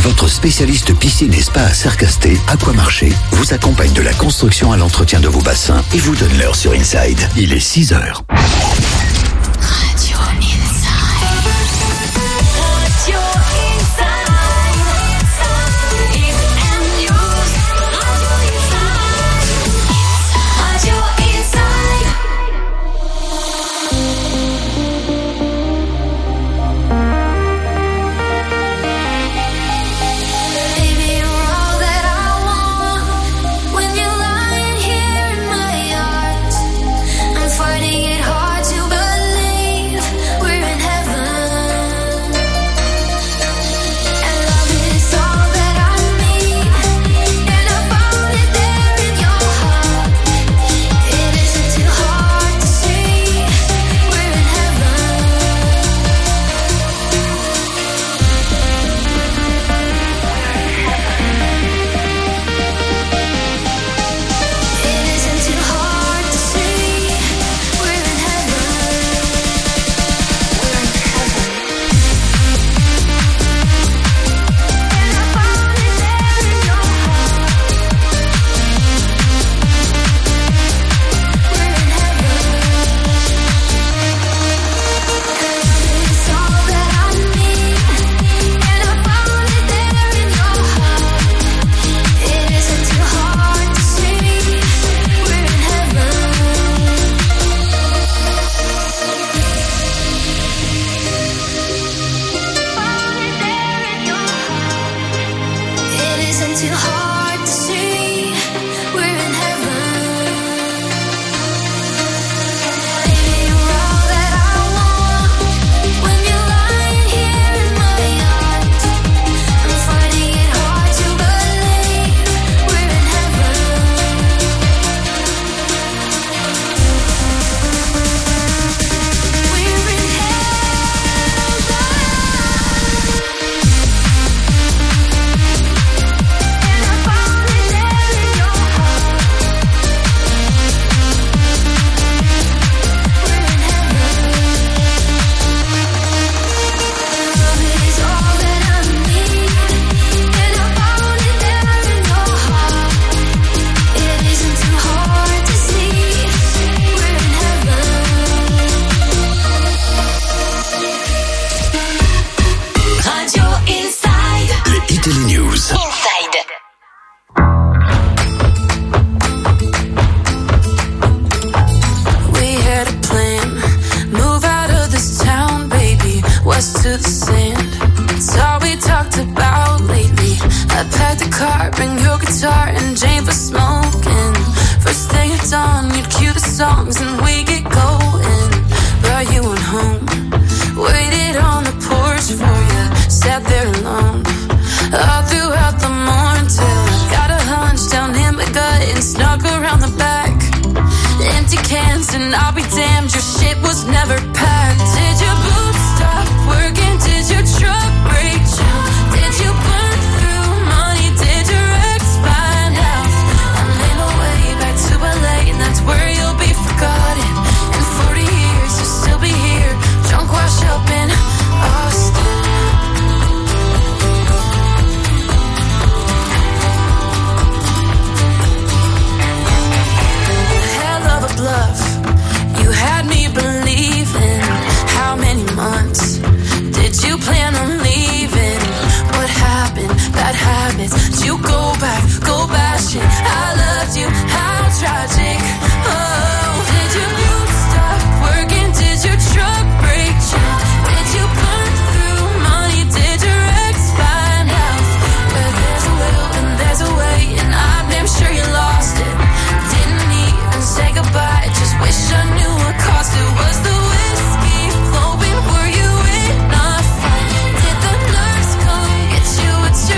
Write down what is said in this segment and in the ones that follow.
Votre spécialiste piscine et spa à Sercasté, Aquamarché, vous accompagne de la construction à l'entretien de vos bassins et vous donne l'heure sur Inside. Il est 6h.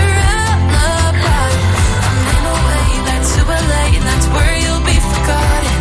Where you'll be forgotten.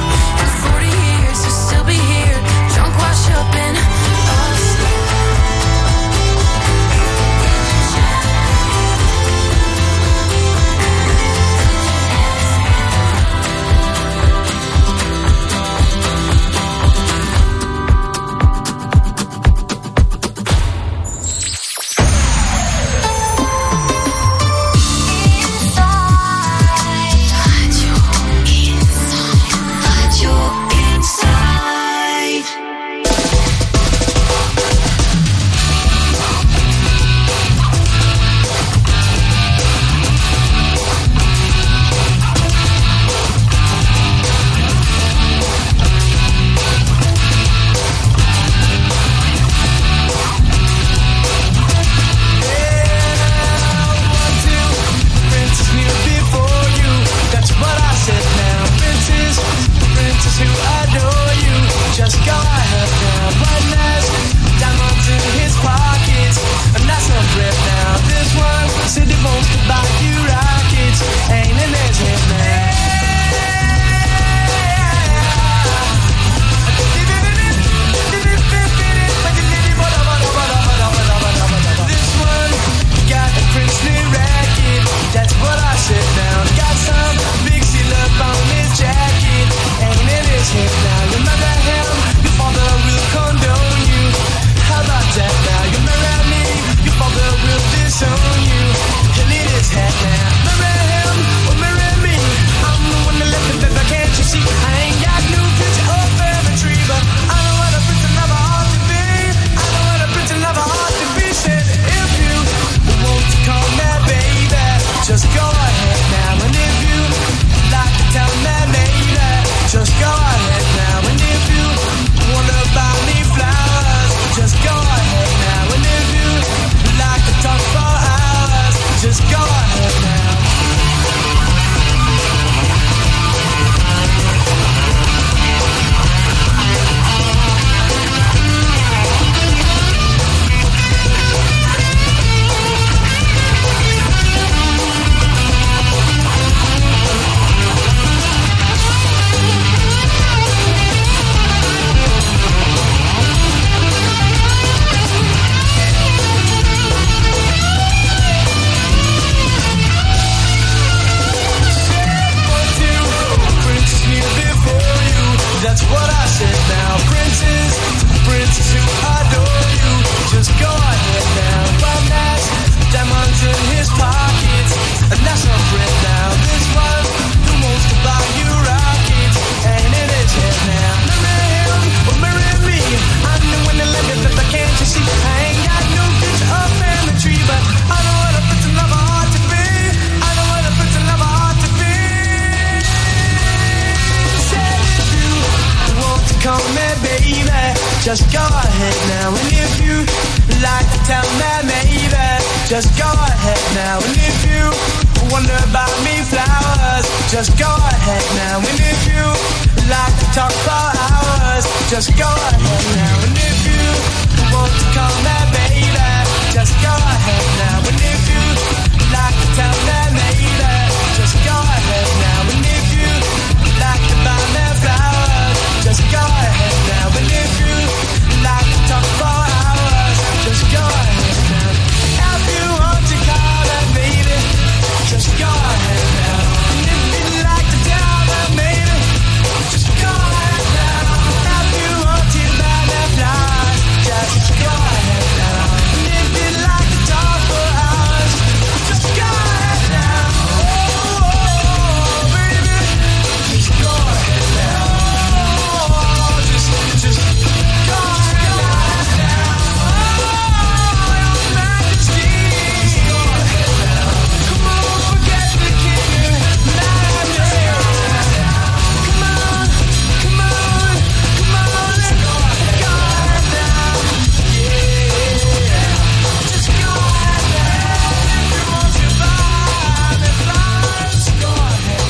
just go ahead now. And if you wonder about me flowers, just go ahead now. And if you like to talk for hours, just go ahead now. And if you want to call me baby, just go ahead now. And if you like to tell me maybe, just go ahead now. And if you like to buy me flowers, just go ahead now. And if you like to talk for hours, just go ahead now. If you want to call me baby, just go ahead now. And if you like to tell me maybe, just go ahead now. If you want to buy me flowers, just go ahead now. And if you like to talk for hours, just go ahead now. Oh, baby, just go ahead now. Oh, just go ahead now. Oh, your Majesty, just go ahead now. Come on, forget the king and majesty. Come on, come on, come on, let's go ahead now. Yeah, just go ahead now. If you want to buy me flowers, go ahead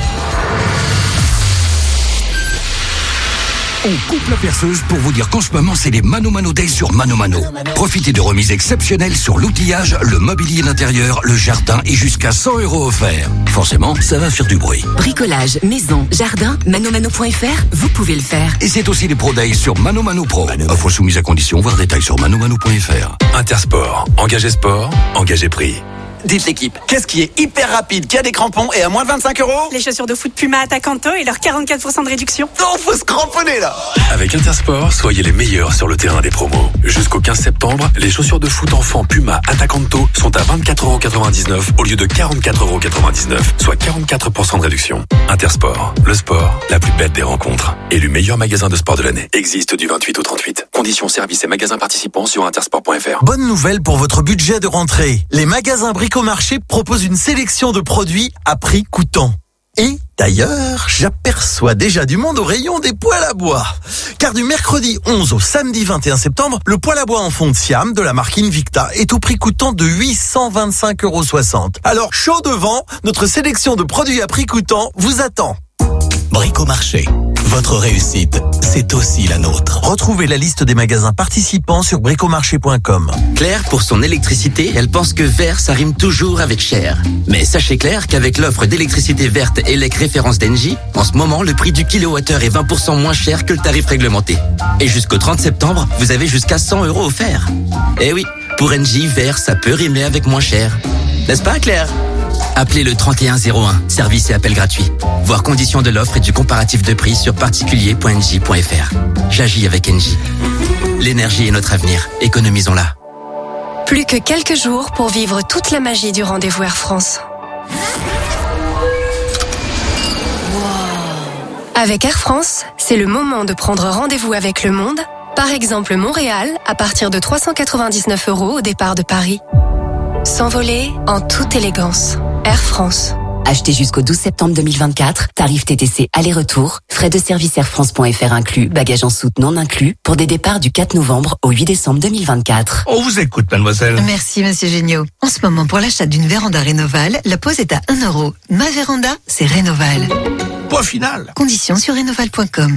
now. On coupe la perceuse pour vous dire qu'en ce moment, c'est les Mano Mano Days sur Mano Mano. Profitez de remises exceptionnelles sur l'outillage, le mobilier d'intérieur, le jardin et jusqu'à 100 € offerts. Forcément, ça va faire du bruit. Bricolage, maison, jardin, manomano.fr, vous pouvez le faire. Et c'est aussi les Pro Days sur Mano Mano Pro. Offre soumise à condition, voir détails sur manomano.fr. Intersport. Engagez sport, engagez prix. Dites l'équipe, qu'est-ce qui est hyper rapide, qui a des crampons et à moins de 25 €? Les chaussures de foot Puma Attacanto et leurs 44% de réduction. Non, faut se cramponner là. Avec Intersport, soyez les meilleurs sur le terrain des promos. Jusqu'au 15 septembre, les chaussures de foot enfants Puma Attacanto sont à 24,99 € au lieu de 44,99 €, soit 44% de réduction. Intersport, le sport, la plus bête des rencontres. Élu meilleur magasin de sport de l'année. Existe du 28 au 38. Conditions, services et magasins participants sur intersport.fr. Bonne nouvelle pour votre budget de rentrée. Les magasins Bricomarché proposent une sélection de produits à prix coûtant. Et d'ailleurs, j'aperçois déjà du monde au rayon des poêles à bois. Car du mercredi 11 au samedi 21 septembre, le poêle à bois en fond de Siam de la marque Invicta est au prix coûtant de 825,60 €. Alors, chaud devant, notre sélection de produits à prix coûtant vous attend. Bricomarché. Votre réussite, c'est aussi la nôtre. Retrouvez la liste des magasins participants sur bricomarché.com. Claire, pour son électricité, elle pense que vert, ça rime toujours avec cher. Mais sachez Claire qu'avec l'offre d'électricité verte ELEC référence d'Engie, en ce moment, le prix du kilowattheure est 20% moins cher que le tarif réglementé. Et jusqu'au 30 septembre, vous avez jusqu'à 100 € offerts. Eh oui, pour Engie, vert, ça peut rimer avec moins cher. N'est-ce pas Claire ? Appelez le 3101, service et appel gratuit. Voir conditions de l'offre et du comparatif de prix sur particulier.engie.fr. J'agis avec Engie. L'énergie est notre avenir, économisons-la. Plus que quelques jours pour vivre toute la magie du rendez-vous Air France. Avec Air France, c'est le moment de prendre rendez-vous avec le monde. Par exemple, Montréal, à partir de 399 € au départ de Paris. S'envoler en toute élégance. Air France. Achetez jusqu'au 12 septembre 2024, tarif TTC aller-retour, frais de service airfrance.fr inclus, bagages en soute non inclus, pour des départs du 4 novembre au 8 décembre 2024. On vous écoute, mademoiselle. Merci, monsieur Géniaud. En ce moment, pour l'achat d'une véranda Rénoval, la pose est à 1 €. Ma véranda, c'est Rénoval. Point final. Conditions sur rénoval.com.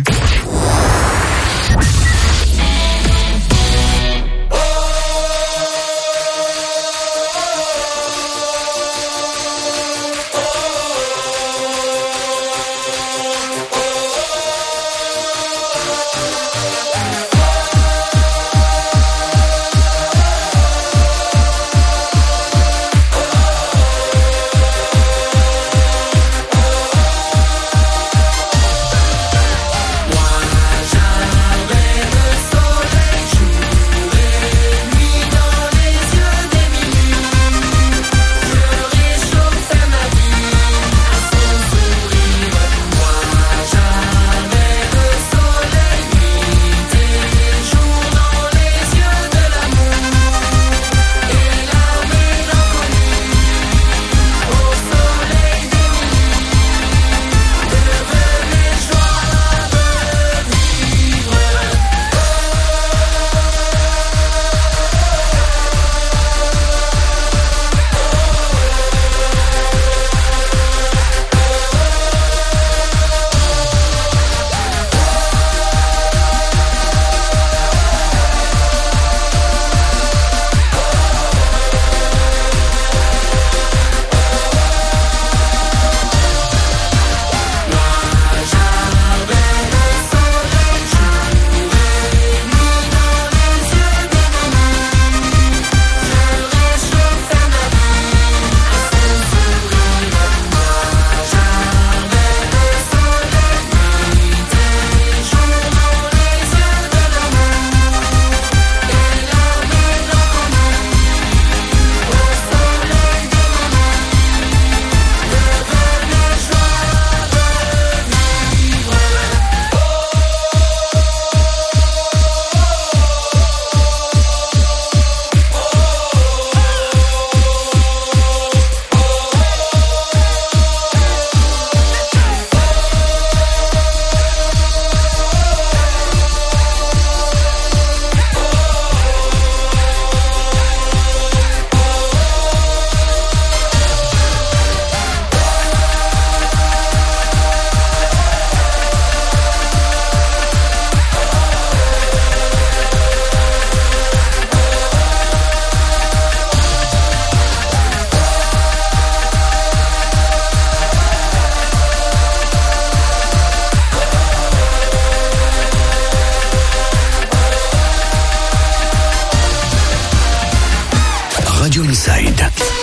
Inside.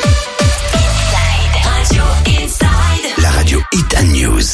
Radio Inside. La radio Hit and News.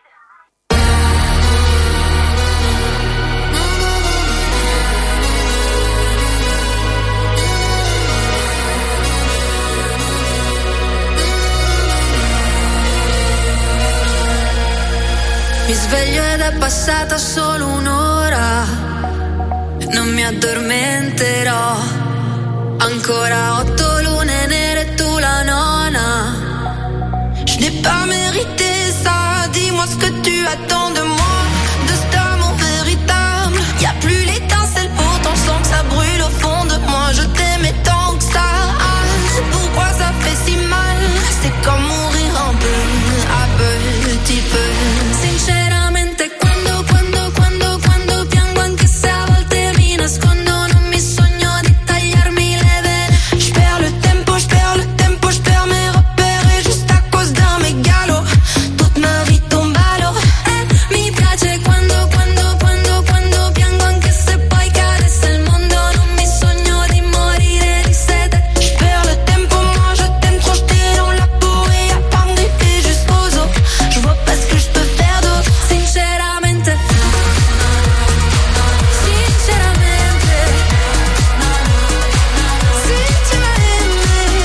Mi sveglio ed è passata solo un'ora, non mi addormenterò. Ancora 8 lune nere, tu la nona. Je n'ai pas mérité ça, dis-moi ce que tu attends de moi, de cet amour véritable. Y'a plus l'étincelle, pourtant je sens que ça brûle au fond de moi. Je t'aimais tant que ça, pourquoi ça fait si mal? C'est comme mourir un peu, à petit peu. Sinceramente quando piango, anche se a volte mi nascondo, non mi sogno di tagliarmi le vene. J'perds le tempo, j'perds mes repères, et juste à cause d'un mégalo toute ma vie tombe à l'eau. Mi piace quando piango, anche se poi cadesse il mondo, non mi sogno di morire di sete. J'perds le tempo, moi je t'aime trop, j't'ai dans la peau, et y'a pas me griffer jusqu'aux os. Je vois pas ce que je peux faire d'autre, sinceramente. Si tu m'as aimé,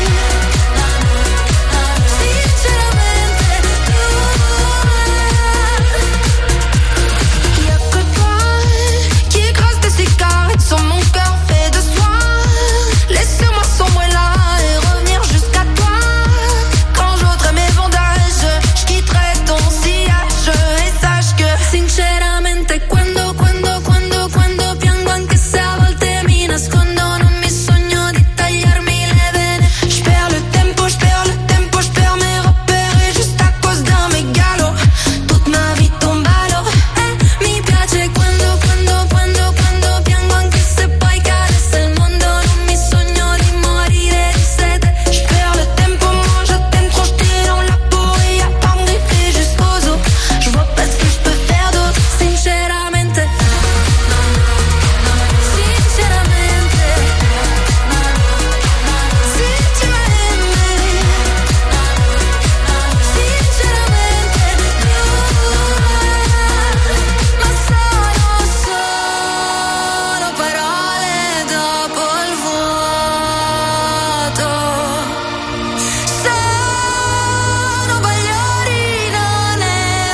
y'a que toi qui écrase tes cigarettes sur mon cœur fait de soie. Laisse-moi sombrer là et revenir jusqu'à toi. Quand j'ôterai mes bandages, j'quitterai ton sillage, et sache que sinceramente quando piango, anche se a volte mi nascondo, non mi sogno di tagliarmi le vene. J'perds le tempo, j'perds mes repères, et juste à cause d'un mégalo toute ma vie tombe à l'eau. Mi piace quando piango, anche se poi cadesse il mondo, non mi sogno di morire di sete. J'perds le tempo, moi je t'aime trop, j't'ai dans la peau, et y'a pas me griffer jusqu'aux os. Je vois pas ce que je peux faire d'autre, sinceramente. Si tu m'as aimé, ma solo parole dopo il vuoto. Sono bagliori, non è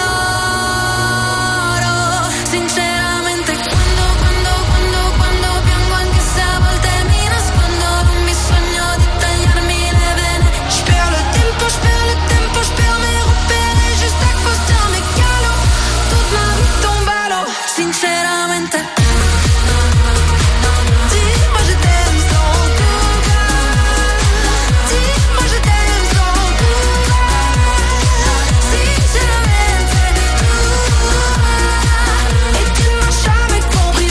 oro. Sinceramente quando piango, anche se a volte mi nascondo, non mi sogno di tagliarmi le vene. J'perds le tempo, j'perds mes repères, et juste à cause d'un mégalo toute ma vie tombe à l'eau. Sinceramente, dis-moi je t'aime sans courage. Dis-moi je t'aime sans courage. Sinceramente, et tu m'as jamais compris.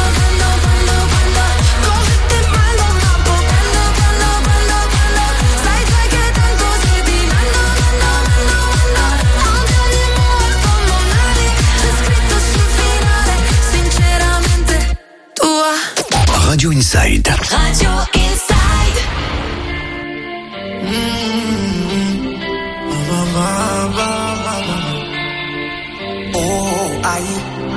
Quand j'étais mal dans ma peau, sai che tanto sei di un dernier mot al polmonare, c'è scritto sul finale, sinceramente tua. Radio Inside. Radio Inside. Oh, aïe.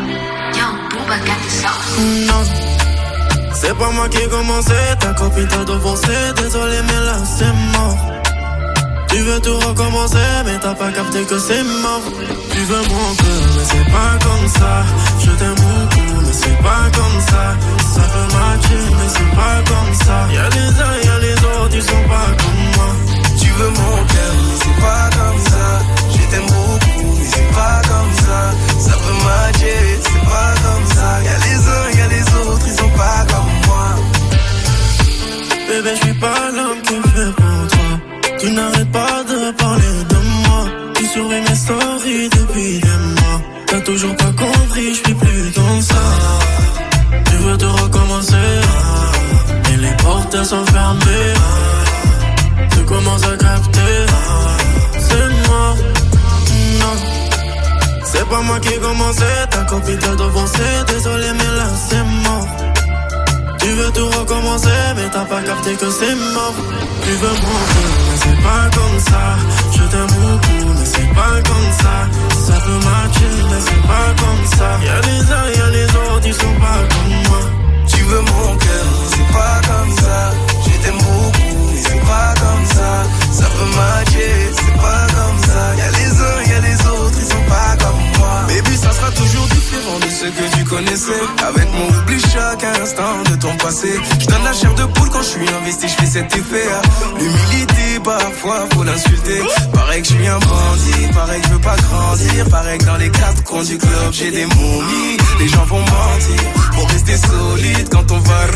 Non, c'est pas moi qui ai commencé, ta copine t'a devancé, désolé mais là c'est mort. Tu veux tout recommencer mais t'as pas capté que c'est mort. Tu veux mon cœur mais c'est pas comme ça. Je t'aime beaucoup mais c'est pas comme ça. Ça peut matcher mais c'est pas comme ça. Y'a les uns, y'a les autres, ils sont pas comme moi. Tu veux mon cœur, mais c'est pas comme ça. Je t'aime beaucoup, mais c'est pas comme ça. Ça peut matcher, c'est pas comme ça. Y'a les uns, y'a les autres, ils sont pas comme moi. Bébé, je suis pas l'homme qui fait pour toi. Tu n'arrêtes pas de parler de moi. Tu surveilles mes stories depuis des mois. T'as toujours pas compris, je suis plus dans ça. Tu veux te recommencer, et les portes elles sont fermées. Tu commences à capter, c'est mort. Non, c'est pas moi qui ai commencé. Ta copine t'a devancé, désolé mais là c'est mort. Tu veux tout recommencer, mais t'as pas capté que c'est mort. Tu veux monter, mais c'est pas comme ça. Je t'aime beaucoup, mais c'est pas comme ça. Ça peut matcher, mais c'est pas comme ça. Y'a les uns, y'a les autres, ils sont pas comme moi. Tu veux mon cœur, mais c'est pas comme ça. Je t'aime beaucoup, mais c'est pas comme ça. Ça peut matcher, c'est pas comme ça. Y'a les uns, y'a les autres, ils sont pas comme moi. Baby, ça sera toujours différent de ce que tu connaissais. Avec mon oubli chaque instant de ton passé. Je donne la chair de poule quand je suis investi, je fais cet effet. L'humilité, parfois faut l'insulter. Pareil que je suis un bandit, pareil que je veux pas grandir. Pareil que dans les quatre coins du club, j'ai des momies. Les gens vont mentir pour rester solide quand on va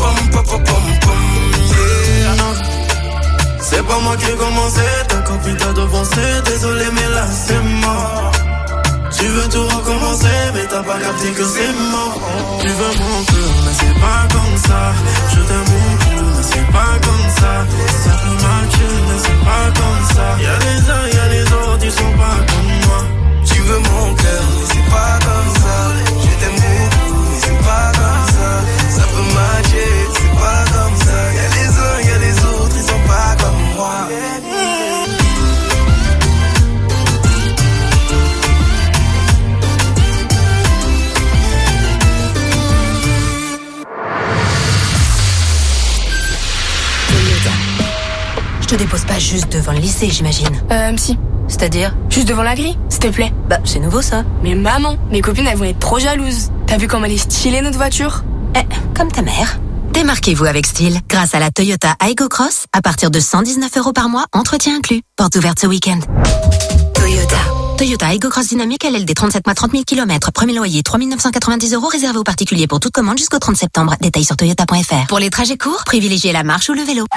C'est pas moi qui ai commencé, ta copine t'a devancé. Désolé mais là c'est mort. Tu veux tout recommencer, mais t'as pas capté que c'est mort. Tu veux mon cœur, mais c'est pas comme ça. Je t'aime beaucoup, mais c'est pas comme ça. Ça peut marcher, mais c'est pas comme ça. Y'a les uns, y'a les autres, ils sont pas comme moi. Tu veux mon cœur, mais c'est pas comme ça. Je t'aime beaucoup, mais c'est pas comme ça. Ça peut marcher, c'est pas comme ça. Y'a les uns, y'a les autres, ils sont pas comme moi. Je te dépose pas juste devant le lycée, j'imagine. Si. C'est-à-dire? Juste devant la grille, s'il te plaît. Bah, c'est nouveau ça. Mais maman, mes copines, elles vont être trop jalouses. T'as vu comme elle est stylée, notre voiture? Comme ta mère. Démarquez-vous avec style grâce à la Toyota Aygo Cross à partir de 119 € par mois, entretien inclus. Porte ouverte ce week-end. Toyota Aygo Cross Dynamique LLD 37 mois 30 000 km. Premier loyer 3 990 € réservé aux particuliers pour toute commande jusqu'au 30 septembre. Détails sur toyota.fr. Pour les trajets courts, privilégiez la marche ou le vélo.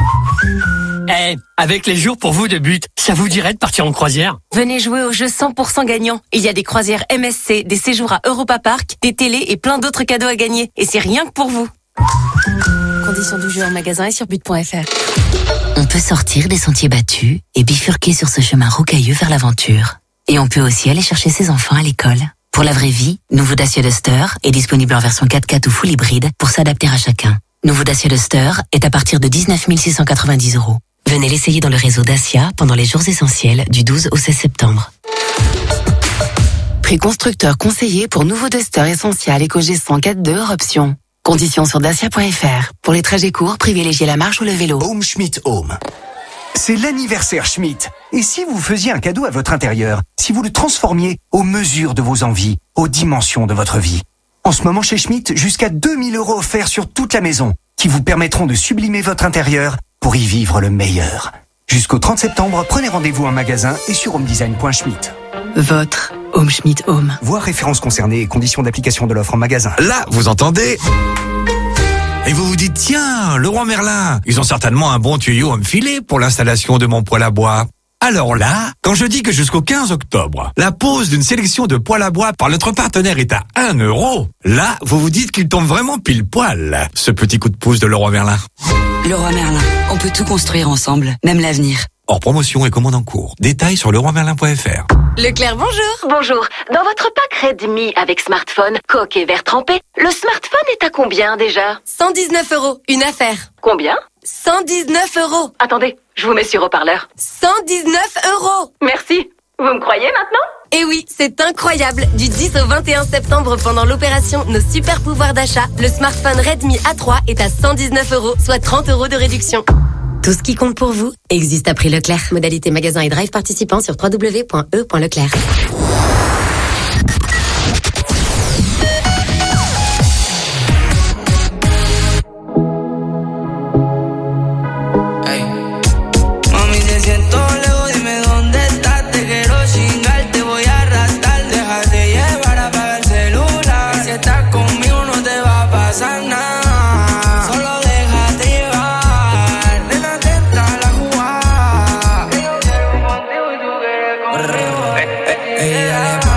Avec les jours pour vous de but, ça vous dirait de partir en croisière? Venez jouer au jeu 100% gagnant. Il y a des croisières MSC, des séjours à Europa Park, des télés et plein d'autres cadeaux à gagner. Et c'est rien que pour vous. Conditions du jeu en magasin et sur but.fr. On peut sortir des sentiers battus et bifurquer sur ce chemin rocailleux vers l'aventure. Et on peut aussi aller chercher ses enfants à l'école. Pour la vraie vie, nouveau Dacia Duster est disponible en version 4x4 ou full hybride pour s'adapter à chacun. Nouveau Dacia Duster est à partir de 19 690 €. Venez l'essayer dans le réseau Dacia pendant les jours essentiels du 12 au 16 septembre. Prix constructeur conseillé pour nouveau Duster Essential EcoG100 4.2 hors option. Conditions sur dacia.fr. Pour les trajets courts, privilégiez la marche ou le vélo. Home Schmidt Home. C'est l'anniversaire Schmidt. Et si vous faisiez un cadeau à votre intérieur, si vous le transformiez aux mesures de vos envies, aux dimensions de votre vie? En ce moment chez Schmidt, jusqu'à 2000 € offerts sur toute la maison, qui vous permettront de sublimer votre intérieur pour y vivre le meilleur. Jusqu'au 30 septembre, prenez rendez-vous en magasin et sur homedesign.schmidt. Votre Home Schmidt Home. Voir références concernées et conditions d'application de l'offre en magasin. Là, vous entendez? Et vous vous dites, tiens, Leroy Merlin, ils ont certainement un bon tuyau à me filer pour l'installation de mon poêle à bois. Alors là, quand je dis que jusqu'au 15 octobre, la pose d'une sélection de poêles à bois par notre partenaire est à 1 €, là, vous vous dites qu'il tombe vraiment pile poil, ce petit coup de pouce de Leroy Merlin. Leroy Merlin, on peut tout construire ensemble, même l'avenir. Hors promotion et commande en cours. Détails sur leroymerlin.fr. Leclerc, bonjour. Bonjour. Dans votre pack Redmi avec smartphone, coque et verre trempé, le smartphone est à combien déjà? 119 €, une affaire. Combien? 119 €. Attendez, je vous mets sur haut-parleur. 119 €. Merci. Vous me croyez maintenant? Eh oui, c'est incroyable. Du 10 au 21 septembre, pendant l'opération Nos super pouvoirs d'achat, le smartphone Redmi A3 est à 119 €, soit 30 € de réduction. Tout ce qui compte pour vous existe à prix Leclerc. Modalité magasin et drive participant sur www.e.leclerc. Ella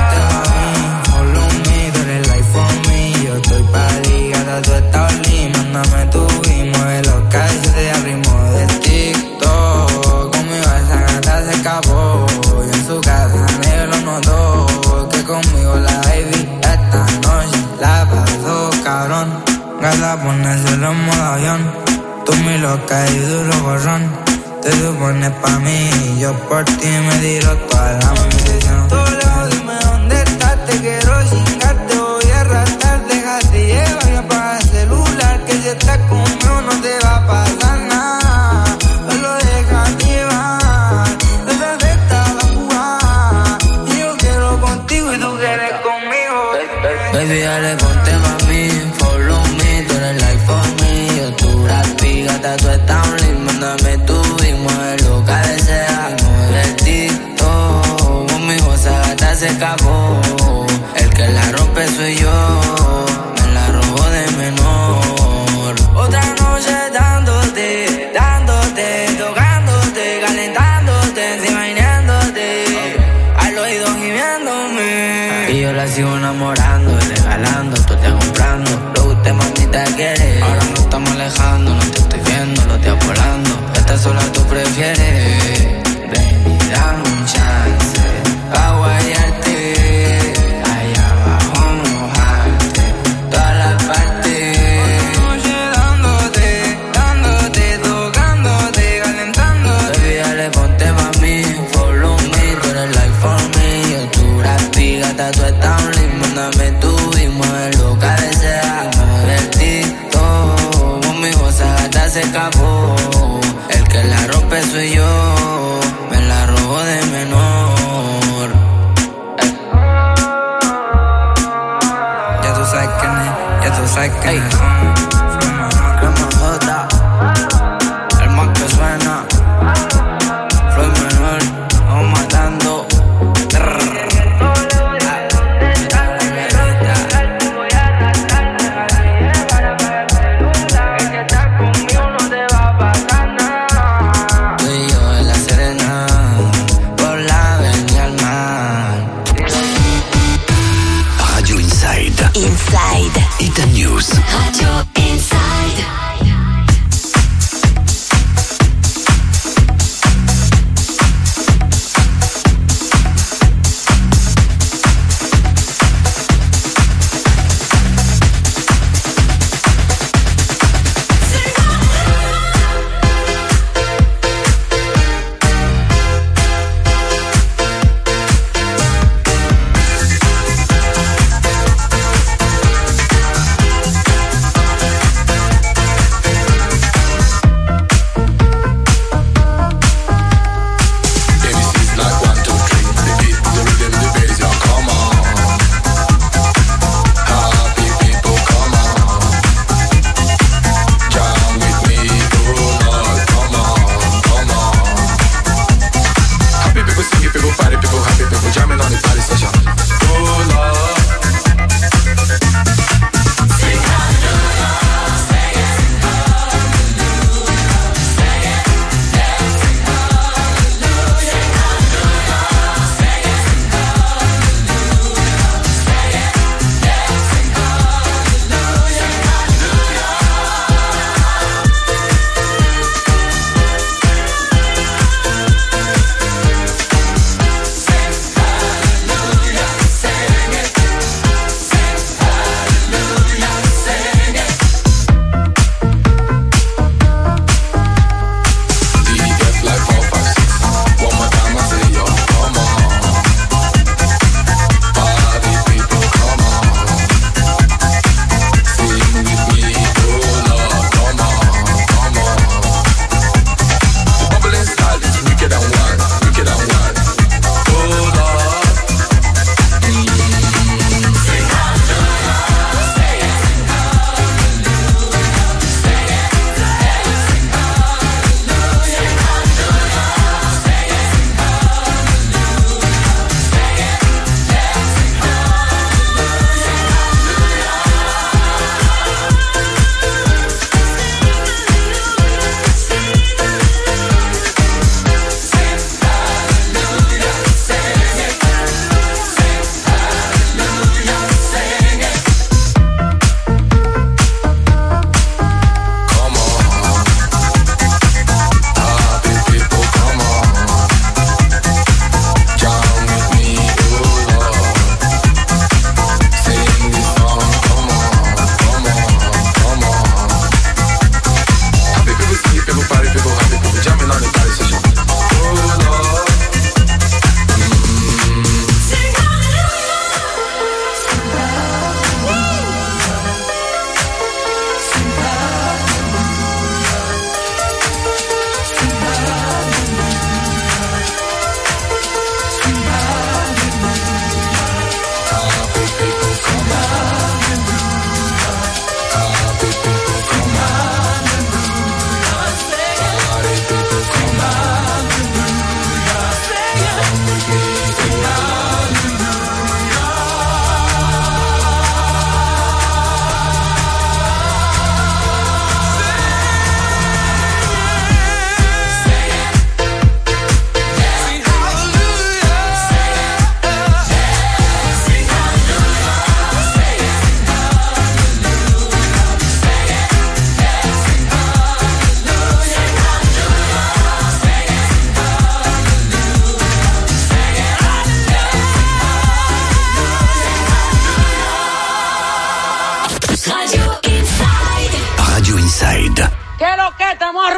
loca y duro borrón. Te supones pa' mí y yo por ti me tiro toda la munición. Todo lejos, dime dónde estás, te quiero chingar, te voy a arrastrar, déjate llevar y apaga el celular, que si estás conmigo no te va a pasar nada. Solo déjate llevar, detrás está la jugada, y yo quiero contigo y tú quieres conmigo. Baby, dale, ponte pa' mí, follow me, tú eres like for me. Yo tu rapi, gata, tú estás un link, mándame tu y mueve lo que deseas. Mueve el TikTok, conmigo esa gata se escapó. El que la rompe soy yo, me la robo de menor. Otra noche dándote, tocándote, calentándote, encima imaginándote, al oído gimiéndome. Y yo la sigo enamorando, regalando, tú te comprando lo que usted mamita quiere. Ahora nos estamos alejando, no te estoy viendo, lo estoy volando. Esta sola tú prefieres. Ven y dame un chance pa' guayarte, allá abajo mojarte, toda la parte. Noche dándote, tocándote, calentándote. Baby, dale, ponte pa' mí, follow me, tú eres like for me. Yo tu rapi, gata, tú estás un link, mándame tú y mueve lo que deseas. Mueve el TikTok, conmigo esa gata se escapó. El que la rompe soy yo, me la robo de menor. Ya tú sabes quién es, ya tú sabes quién es. Crema J, el más que suena. Floyd menor, vamos matando. Tú y yo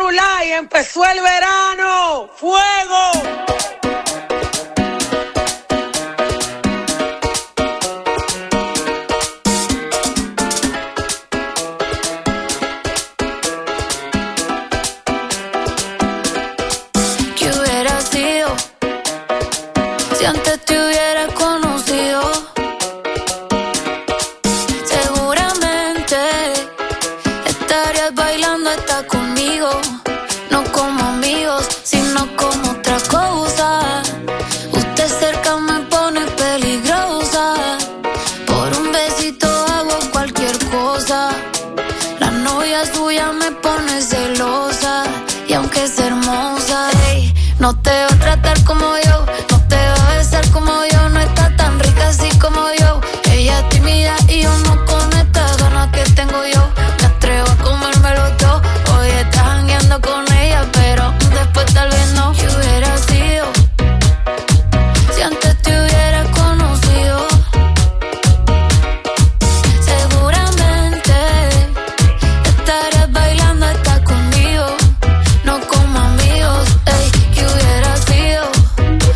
celular y empezó el verano. ¡Fuego! ¿Qué hubiera sido si antes te hubiera conocido? Seguramente estarías bailando hasta conmigo, no como amigos, sino como otra cosa. Usted cerca me pone peligrosa, por un besito hago cualquier cosa. La novia suya me pone celosa, y aunque es hermosa, ey, no te va a tratar como yo, no te va a besar como yo, no está tan rica así como yo. Ella es tímida y yo no con estas ganas que tengo yo. Me atrevo a comérmelo todo. Hoy estás jangueando con ella, pero después tal vez no. ¿Qué hubiera sido si antes te hubiera conocido? Seguramente estarías bailando hasta conmigo, no como amigos. Ey, ¿qué hubiera sido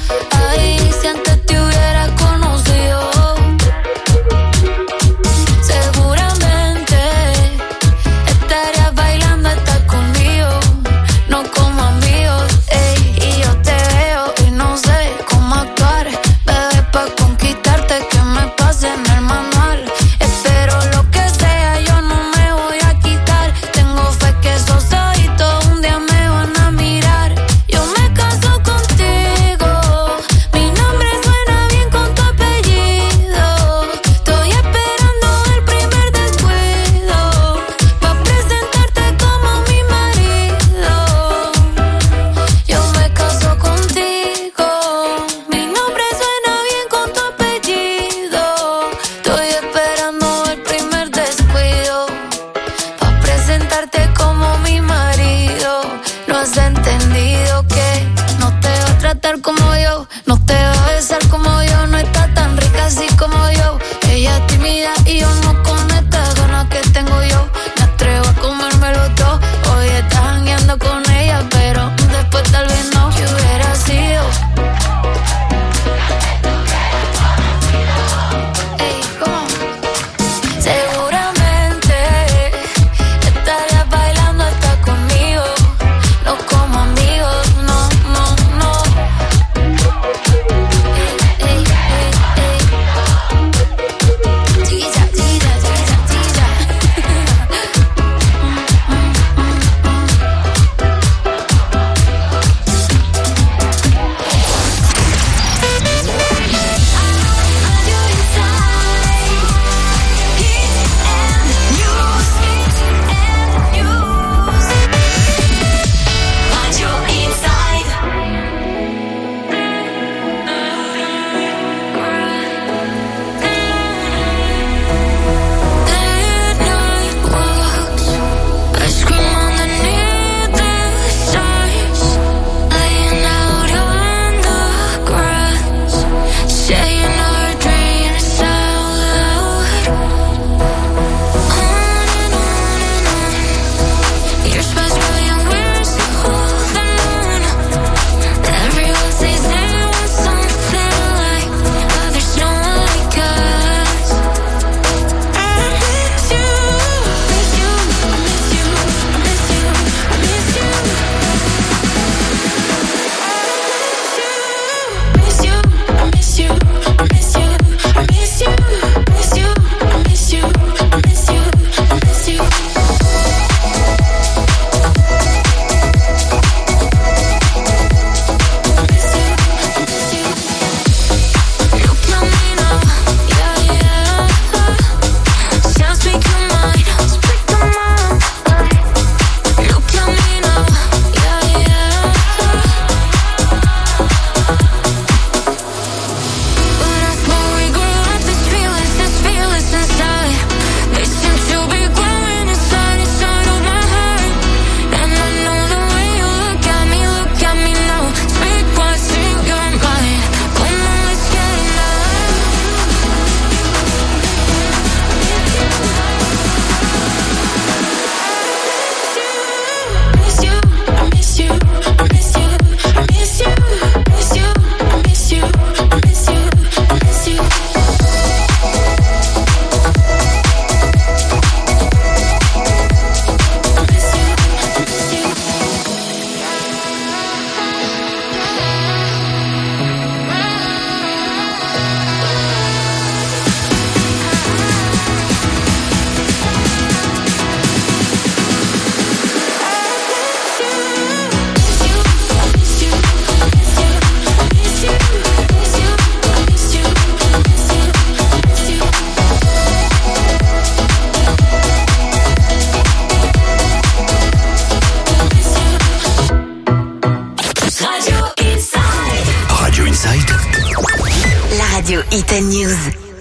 Radio Inside. La radio Hit News.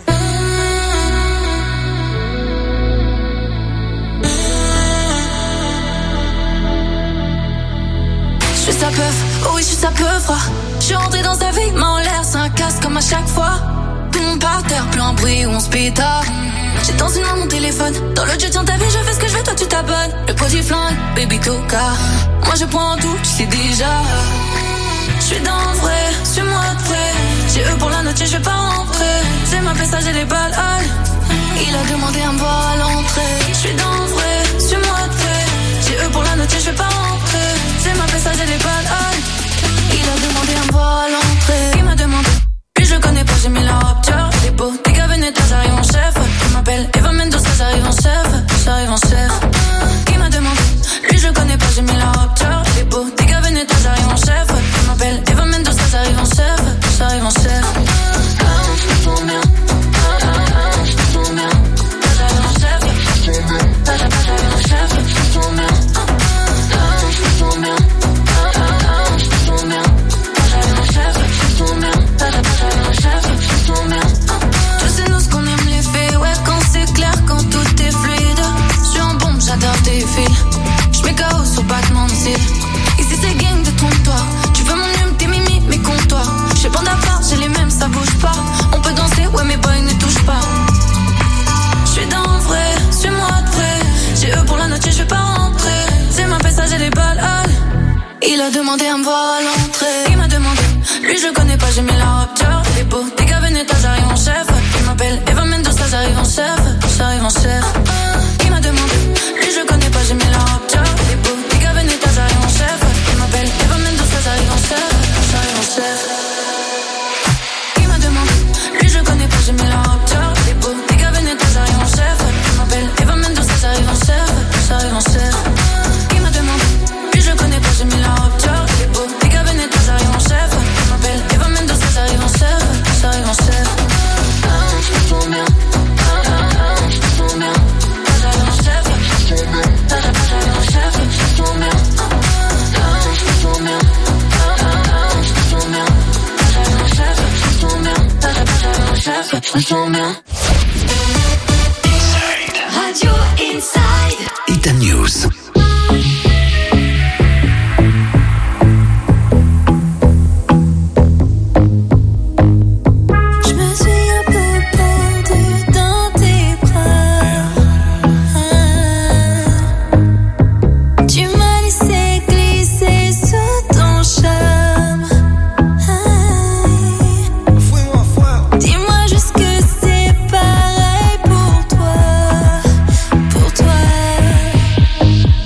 Je suis sa peuf, oh oui je suis sa peuf. Je suis rentré dans sa vie, mais en l'air c'est un casse comme à chaque fois. Tout le monde par terre, plus un bruit où on se pétard. J'ai dans une main mon téléphone, dans l'autre je tiens ta vie, je fais ce que je veux, toi tu t'abonnes. Le produit flingue, baby coca. Moi je prends tout, tu sais déjà. Je suis dans le vrai, suis-moi de près. J'ai eux pour la note, je vais pas rentrer. C'est ma peste, j'ai les balles. Il a demandé à me voir à l'entrée. Je suis dans le vrai, suis-moi de près. J'ai eux pour la note, je vais pas rentrer. C'est ma peste, j'ai les balles. Il a demandé à me voir à l'entrée. Il m'a demandé, puis je le connais pas, j'ai mis la rupture. Il est beau, t'es Veneta, j'arrive en chef. Il m'appelle Eva Mendoza, j'arrive en chef. J'arrive en chef. Il m'a demandé, lui je le connais pas, j'ai mis la rupture. Il est beau, t'es Veneta, j'arrive en chef. Il m'appelle Eva Mendoza, j'arrive en chef. J'arrive en chef. Je me sens bien. Je me sens bien. J'arrive en chef. J'arrive en chef. Je me sens bien. Je me sens bien. Je me sens bien. J'arrive en chef. Je me sens bien. J'arrive en chef. Je me sens bien. Tu sais nous ce qu'on aime les faits. Ouais quand c'est clair, quand tout est fluide. Je suis en bombe, j'adore tes fils. Je mets KO sur battement de cils. Ici c'est gang, détrompe-toi. Tu veux mon hume, tes mimi, mes comptoirs. J'ai bande à part, j'ai les mêmes, ça bouge pas. On peut danser, ouais mais boy ne touche pas. Je suis dans le vrai, suis-moi de près. J'ai eux pour la note, je vais pas rentrer. C'est ma peste, j'ai les balles. Il a demandé à me voir à l'entrée. Il m'a demandé, lui je le connais pas, j'ai mis la rupture. Il est beau, t'es Veneta, j'arrive en chef. Il m'appelle Eva Mendoza, j'arrive en chef. J'arrive en chef. Il m'a demandé, lui je le connais pas, j'ai mis la rupture. Il est beau, t'es Veneta, j'arrive en chef. Il m'appelle Eva Mendoza, j'arrive en chef. J'arrive en chef. Il m'a demandé, lui je le connais pas, j'ai mis la rupture. Il est beau, t'es Veneta, j'arrive en chef. Il m'appelle Eva Mendoza, j'arrive en chef. J'arrive en chef. Il m'a demandé, lui je le connais pas, j'ai mis la rupture. Il est beau, t'es Veneta, j'arrive en chef. Il m'appelle Eva Mendoza, j'arrive en chef. J'arrive en chef. Je me sens bien. Je me sens bien. J'arrive en chef. J'arrive en chef. Je me sens bien. Je me sens bien. Je me sens bien. J'arrive en chef. Je me sens bien. J'arrive en chef. Je me sens bien. Radio Inside. Hit News. Pour toi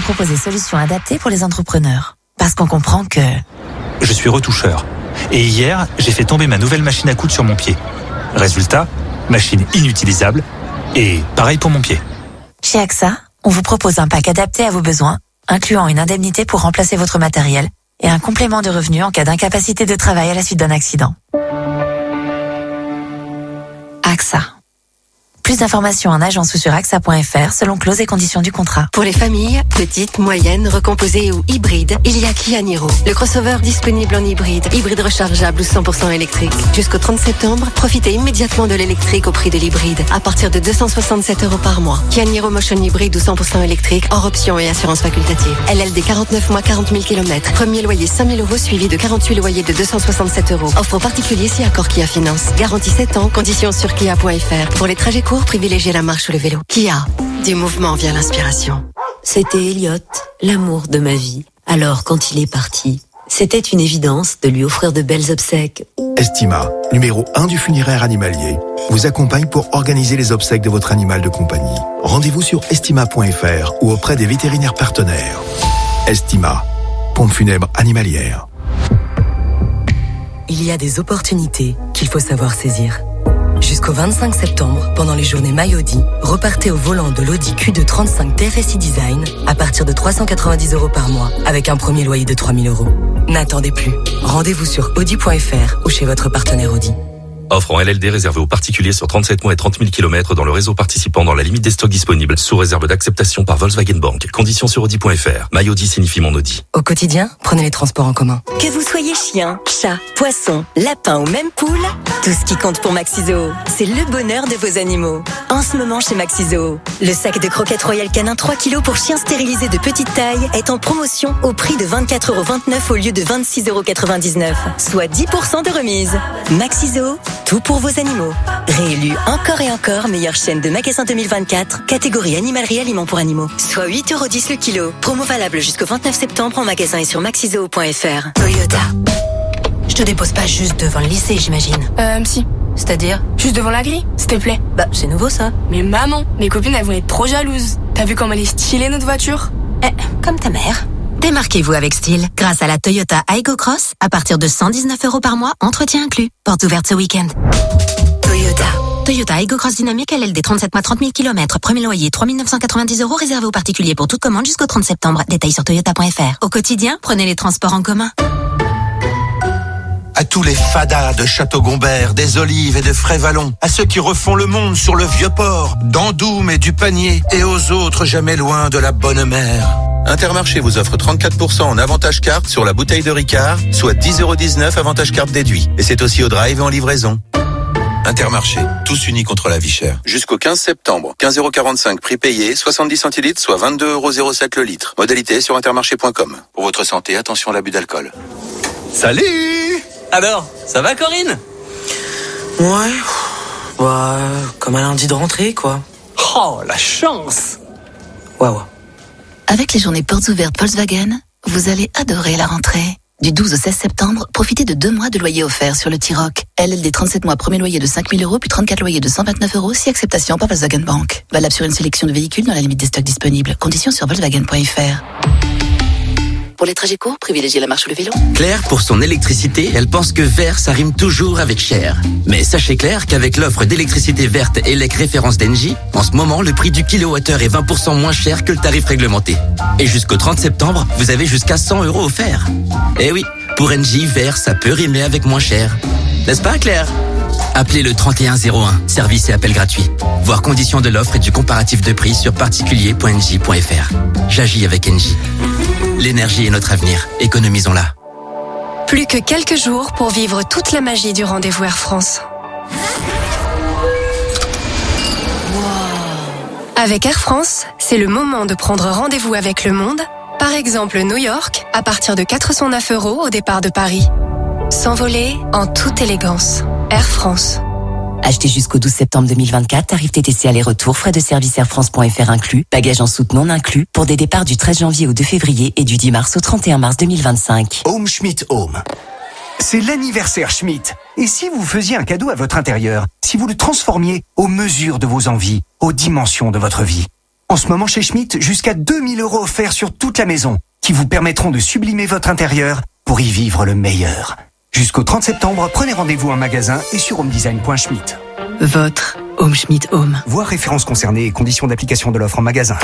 propose des solutions adaptées pour les entrepreneurs. Parce qu'on comprend que... Je suis retoucheur. Et hier, j'ai fait tomber ma nouvelle machine à coudre sur mon pied. Résultat, machine inutilisable. Et pareil pour mon pied. Chez AXA, on vous propose un pack adapté à vos besoins, incluant une indemnité pour remplacer votre matériel et un complément de revenu en cas d'incapacité de travail à la suite d'un accident. AXA. Plus d'informations en agence ou sur AXA.fr selon clauses et conditions du contrat. Pour les familles, petites, moyennes, recomposées ou hybrides, il y a Kia Niro. Le crossover disponible en hybride rechargeable ou 100% électrique. Jusqu'au 30 septembre, profitez immédiatement de l'électrique au prix de l'hybride, à partir de 267 € par mois. Kia Niro Motion hybride ou 100% électrique, hors option et assurance facultative. LLD 49 mois, 40 000 km. Premier loyer 5 000 € suivi de 48 loyers de 267 €. Offre aux particuliers si accord Kia Finance. Garantie 7 ans, conditions sur kia.fr. Pour les trajets courts, privilégiez la marche ou le vélo. Kia, du mouvement vient l'inspiration. C'était Elliot, l'amour de ma vie. Alors, quand il est parti, c'était une évidence de lui offrir de belles obsèques. Estima, numéro 1 du funéraire animalier, vous accompagne pour organiser les obsèques de votre animal de compagnie. Rendez-vous sur estima.fr ou auprès des vétérinaires partenaires. Estima, pompe funèbre animalière. Il y a des opportunités qu'il faut savoir saisir. Jusqu'au 25 septembre, pendant les journées MyAudi, repartez au volant de l'Audi Q2 35 TFSI Design à partir de 390 € par mois, avec un premier loyer de 3 000 €. N'attendez plus. Rendez-vous sur audi.fr ou chez votre partenaire Audi. Offre en LLD réservée aux particuliers sur 37 mois et 30 000 km dans le réseau participant dans la limite des stocks disponibles, sous réserve d'acceptation par Volkswagen Bank. Conditions sur Audi.fr. MyAudi signifie mon Audi. Au quotidien, prenez les transports en commun. Que vous soyez chien, chat, poisson, lapin ou même poule, tout ce qui compte pour Maxi-Zoo, c'est le bonheur de vos animaux. En ce moment chez Maxi-Zoo, le sac de croquettes Royal Canin 3 kg pour chiens stérilisés de petite taille est en promotion au prix de 24,29 € au lieu de 26,99 €, soit 10% de remise. Maxi-Zoo, tout pour vos animaux. Réélu encore et encore meilleure chaîne de magasins 2024, catégorie animalerie aliments pour animaux. Soit 8,10 € le kilo. Promo valable jusqu'au 29 septembre en magasin et sur maxizoo.fr. Toyota. Je te dépose pas juste devant le lycée, j'imagine. Si. C'est-à-dire? Juste devant la grille, s'il te plaît. Bah, c'est nouveau ça. Mais maman, mes copines elles vont être trop jalouses. T'as vu comme elle est stylée notre voiture? Comme ta mère. Démarquez-vous avec style grâce à la Toyota Aygo Cross à partir de 119 € par mois, entretien inclus. Porte ouverte ce week-end. Toyota Aygo Cross Dynamique LLD 37 mois 30 000 km. Premier loyer 3 990 € réservé aux particuliers pour toute commande jusqu'au 30 septembre. Détails sur toyota.fr. Au quotidien, prenez les transports en commun. À tous les fadas de Château-Gombert, des Olives et de Frévalon, à ceux qui refont le monde sur le Vieux-Port, d'Andoum et du Panier, et aux autres jamais loin de la bonne mère. Intermarché vous offre 34% en avantage carte sur la bouteille de Ricard, soit 10,19 € avantage carte déduit. Et c'est aussi au drive et en livraison. Intermarché, tous unis contre la vie chère. Jusqu'au 15 septembre, 15,45 € prix payé, 70 centilitres, soit 22,07 € le litre. Modalité sur intermarché.com. Pour votre santé, attention à l'abus d'alcool. Salut! Alors, ça va Corinne? Ouais, comme un lundi de rentrée, quoi. Oh, la chance! Waouh. Avec les journées portes ouvertes Volkswagen, vous allez adorer la rentrée. Du 12 au 16 septembre, profitez de 2 mois de loyer offert sur le T-Roc. LLD 37 mois, premier loyer de 5 000 €, puis 34 loyers de 129 € si acceptation par Volkswagen Bank. Valable sur une sélection de véhicules dans la limite des stocks disponibles. Conditions sur Volkswagen.fr. Pour les trajets courts, privilégiez la marche ou le vélo. Claire, pour son électricité, elle pense que vert, ça rime toujours avec cher. Mais sachez Claire qu'avec l'offre d'électricité verte ELEC référence d'Engie, en ce moment, le prix du kilowattheure est 20% moins cher que le tarif réglementé. Et jusqu'au 30 septembre, vous avez jusqu'à 100 € offerts. Eh oui, pour Engie, vert, ça peut rimer avec moins cher. N'est-ce pas Claire? Appelez le 3101, service et appel gratuit. Voir conditions de l'offre et du comparatif de prix sur particulier.engie.fr. J'agis avec Engie. L'énergie est notre avenir, économisons-la. Plus que quelques jours pour vivre toute la magie du rendez-vous Air France. Avec Air France, c'est le moment de prendre rendez-vous avec le monde. Par exemple, New York, à partir de 409 € au départ de Paris. S'envoler en toute élégance. Air France. Achetez jusqu'au 12 septembre 2024, tarif TTC aller-retour, frais de service airfrance.fr inclus, bagages en soute non inclus, pour des départs du 13 janvier au 2 février et du 10 mars au 31 mars 2025. Home Schmidt Home. C'est l'anniversaire Schmidt. Et si vous faisiez un cadeau à votre intérieur, si vous le transformiez aux mesures de vos envies, aux dimensions de votre vie? En ce moment chez Schmitt, jusqu'à 2000 € offerts sur toute la maison, qui vous permettront de sublimer votre intérieur pour y vivre le meilleur. Jusqu'au 30 septembre, prenez rendez-vous en magasin et sur homedesign.schmitt. Votre Home Schmitt Home. Voir références concernées et conditions d'application de l'offre en magasin.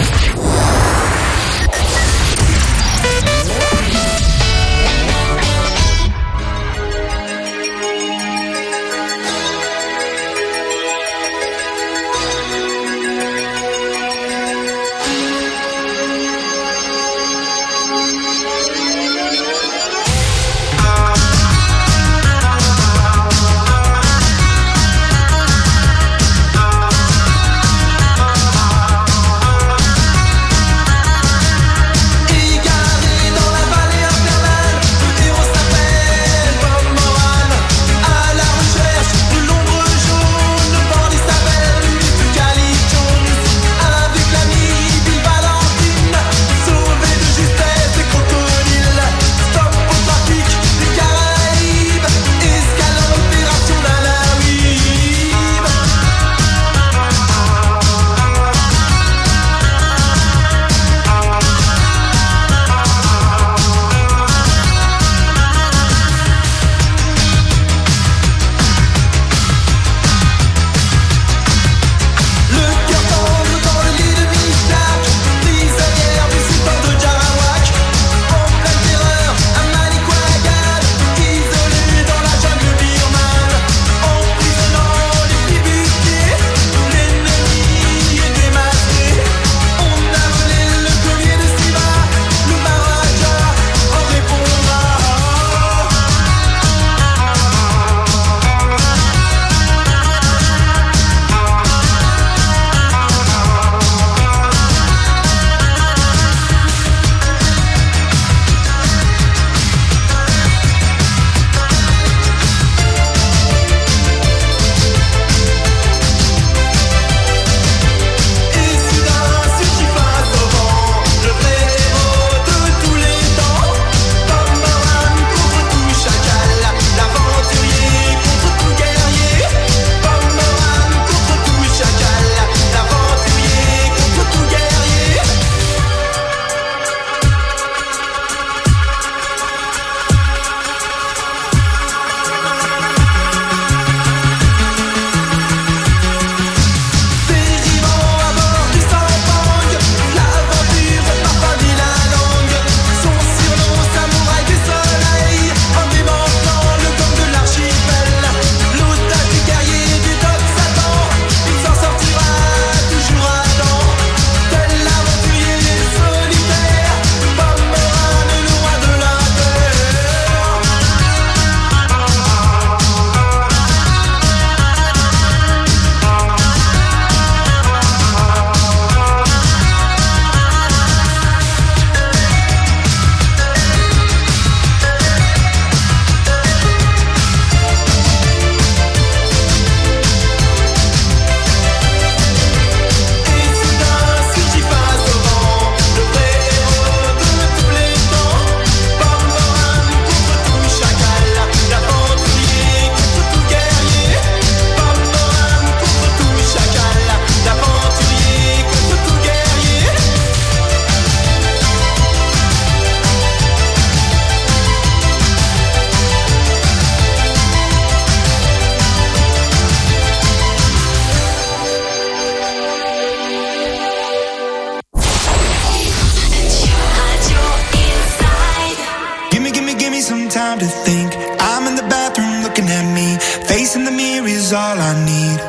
time to think. I'm in the bathroom looking at me. Facing the mirror is all I need.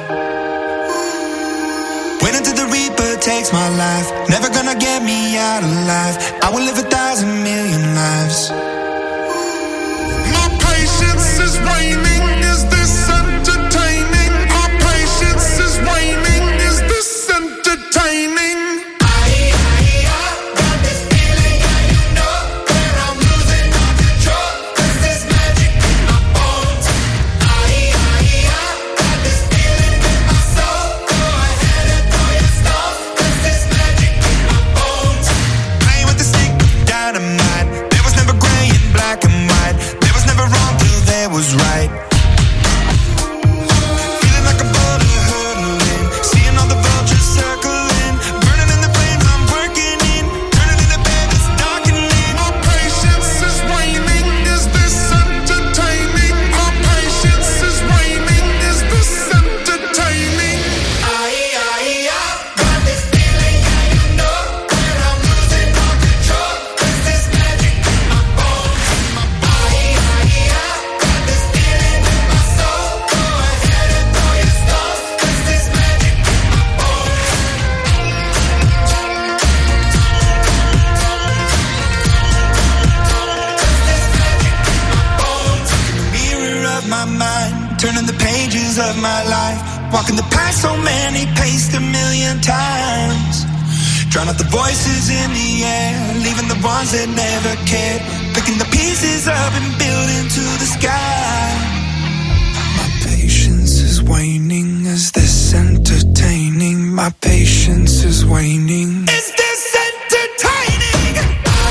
Wait until the Reaper takes my life. Never gonna get me out alive. I will live 1,000 million lives. My patience is waning. Is this entertaining? Our patience is waning. Is this entertaining? Was right. turning the pages of my life. Walking the path so many paced a million times. Drown out the voices in the air, leaving the ones that never cared. Picking the pieces up and building to the sky. My patience is waning. Is this entertaining? My patience is waning. Is this entertaining?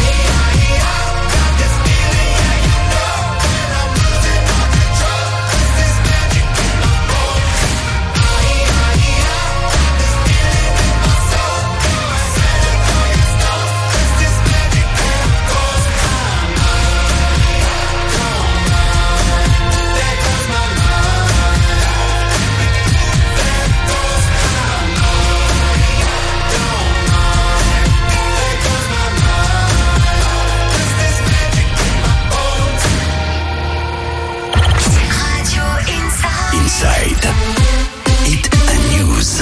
Inside. Hit and News.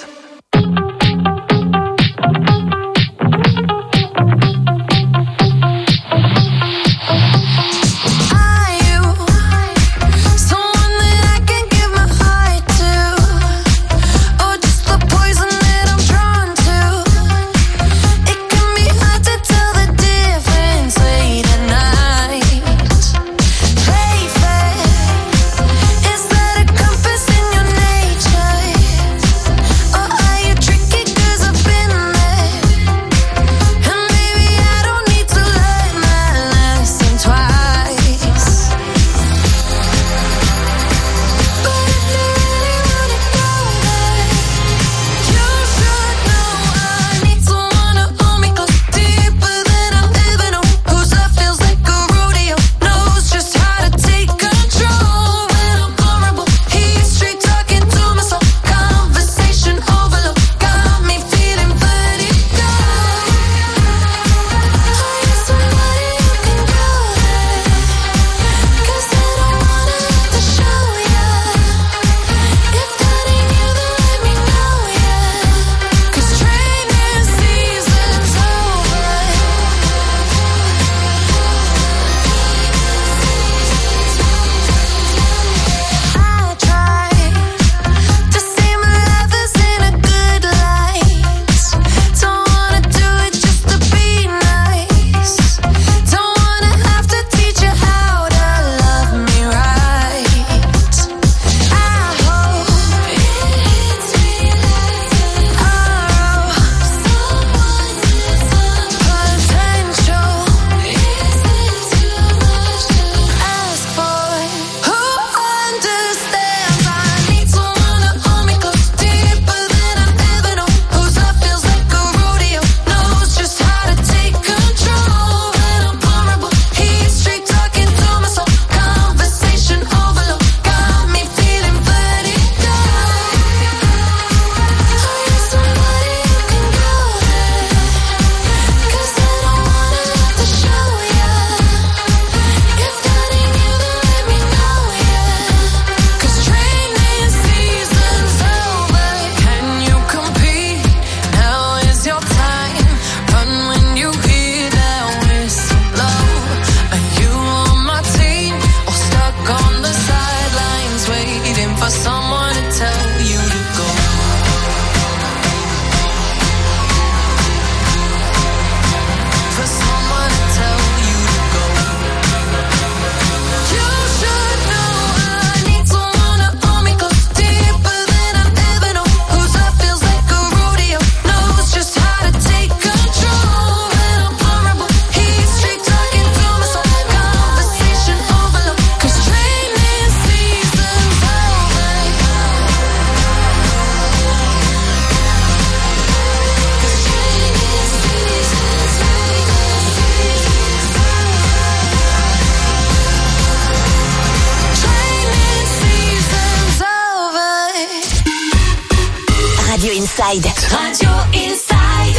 Inside. Radio Inside.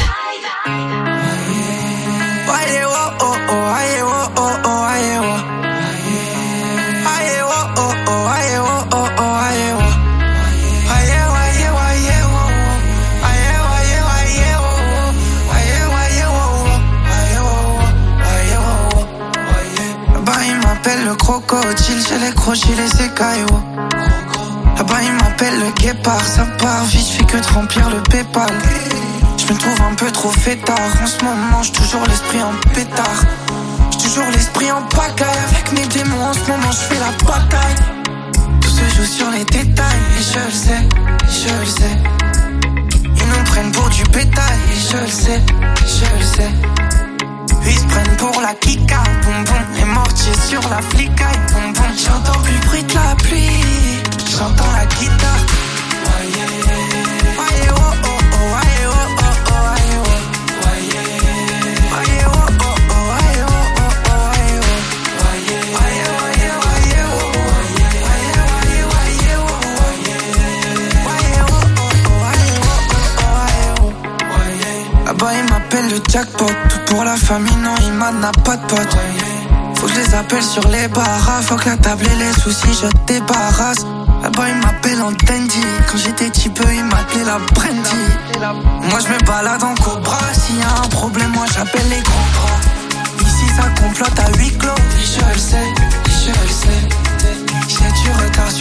Bah il m'appelle le crocodile, j'ai les crochets, les écailles. m'appelle le guépard, ça part vite, je fais que de remplir le PayPal. Je me trouve un peu trop fêtard, en ce moment j'ai toujours l'esprit en pétard. J'ai toujours l'esprit en pagaille, avec mes démons en ce moment je fais la bataille. Tout se joue sur les détails, et je le sais, je le sais. Ils nous prennent pour du bétail, et je le sais, je le sais. Ils se prennent pour la kika, boum boum, les mortiers sur la flicaille, boum boum. J'entends plus le bruit de la pluie, j'entends la guitare. Aïe oh oh oh, aïe oh oh oh, aïe oh. Aïe oh oh oh, aïe oh oh oh, aïe oh. Aïe aïe aïe oh oh, aïe aïe aïe oh oh. Aïe oh oh oh, aïe oh oh oh, aïe oh. Là-bas il m'appelle le jackpot, tout pour la famille, non il n'a pas de pote. Faut que je les appelle sur les barras, faut que la table et les soucis je débarrasse. Là-bas il m'appelle en dandy, quand j'étais petit peu il m'appelait la brandy. Moi je me balade en cobra, s'il y a un problème moi j'appelle les grands bras. Ici ça complote à huis clos, et je le sais, et je le sais. J'ai du retard